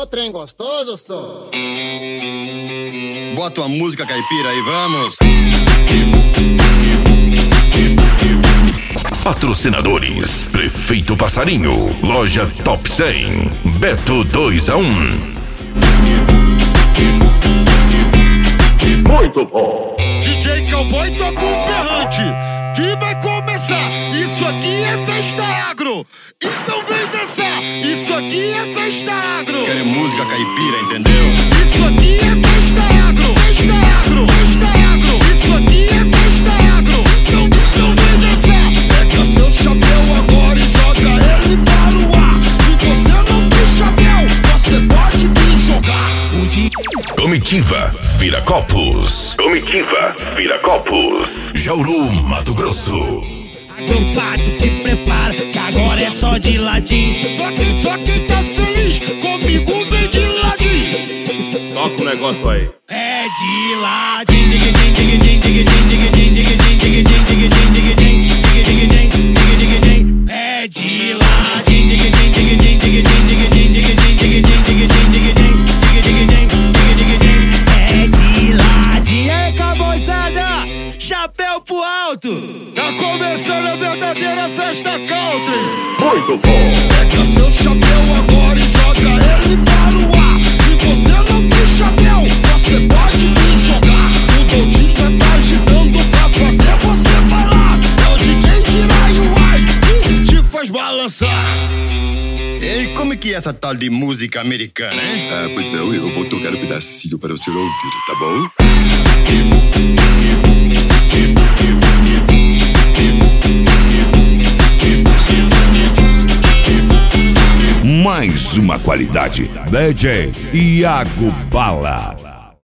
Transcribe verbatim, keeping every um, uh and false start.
Ô, trem gostoso, só. Bota uma música caipira aí, vamos. Patrocinadores: Prefeito Passarinho, Loja Top cem, Beto dois a um. Muito bom. D J Cowboy toca um berrante que vai começar. Isso aqui é festa agro, então vem dançar. Isso aqui é festa agro. Querem música caipira, entendeu? Isso aqui é festa agro, festa agro, festa agro. Isso aqui é festa agro, então, então vem dançar. Pega seu chapéu agora e joga ele para o ar. Se você não tem chapéu, você pode vir jogar. O D J Comitiva Viracopos. Comitiva Viracopos. Jauru, Mato Grosso. Compadre, se prepara, que agora é só de ladinho. Só quem, só quem tá feliz comigo vem de ladinho. Toca o negócio aí. É de ladinho, dig dig dig dig dig dig dig dig dig dig dig dig dig dig dig. É de ladinho, dig dig dig dig dig dig dig dig dig dig dig. É de ladinho, aí, cabozada, chapéu pro alto. Tá começando a verdadeira festa country. Muito bom. Pega seu chapéu agora e joga ele para o ar. Se você não tem chapéu, você pode vir jogar. O Doutinho já tá agitando pra fazer você bailar. É o D J Jirai Uai que te faz balançar. Ei, como é que é essa tal de música americana, hein? Ah, pois é, eu vou tocar um pedacinho para você ouvir, tá bom? Mais uma qualidade. D J Iago Bala.